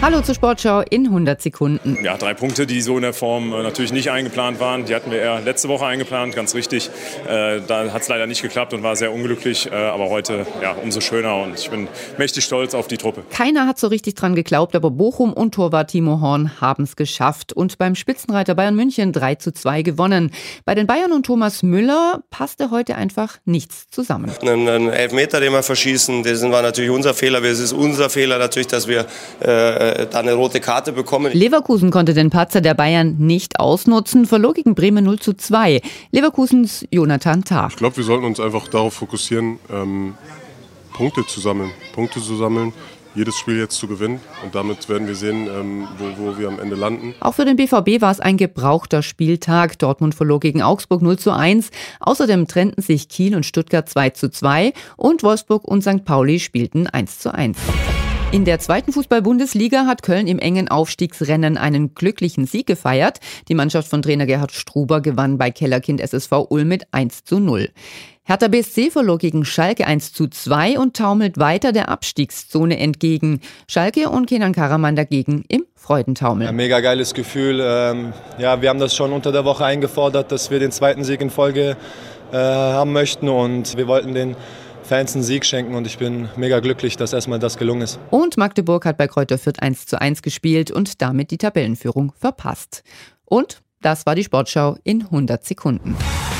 Hallo zur Sportschau in 100 Sekunden. Ja, 3 Punkte, die so in der Form natürlich nicht eingeplant waren. Die hatten wir eher letzte Woche eingeplant, ganz richtig. Da hat es leider nicht geklappt und war sehr unglücklich. Aber heute umso schöner und ich bin mächtig stolz auf die Truppe. Keiner hat so richtig dran geglaubt, aber Bochum und Torwart Timo Horn haben es geschafft und beim Spitzenreiter Bayern München 3:2 gewonnen. Bei den Bayern und Thomas Müller passte heute einfach nichts zusammen. Einen Elfmeter, den wir verschießen, das war natürlich unser Fehler. Es ist unser Fehler natürlich, dass wir da eine rote Karte bekommen. Leverkusen konnte den Patzer der Bayern nicht ausnutzen, verlor gegen Bremen 0:2. Leverkusens Jonathan Tah. Ich glaube, wir sollten uns einfach darauf fokussieren, Punkte zu sammeln, jedes Spiel jetzt zu gewinnen. Und damit werden wir sehen, wo wir am Ende landen. Auch für den BVB war es ein gebrauchter Spieltag. Dortmund verlor gegen Augsburg 0:1. Außerdem trennten sich Kiel und Stuttgart 2:2 und Wolfsburg und St. Pauli spielten 1:1. In der zweiten Fußball-Bundesliga hat Köln im engen Aufstiegsrennen einen glücklichen Sieg gefeiert. Die Mannschaft von Trainer Gerhard Struber gewann bei Kellerkind SSV Ulm mit 1:0. Hertha BSC verlor gegen Schalke 1:2 und taumelt weiter der Abstiegszone entgegen. Schalke und Kenan Karaman dagegen im Freudentaumel. Ja, mega geiles Gefühl. Wir haben das schon unter der Woche eingefordert, dass wir den zweiten Sieg in Folge haben möchten und wir wollten den Fans einen Sieg schenken und ich bin mega glücklich, dass erstmal das gelungen ist. Und Magdeburg hat bei Greuther Fürth 1:1 gespielt und damit die Tabellenführung verpasst. Und das war die Sportschau in 100 Sekunden.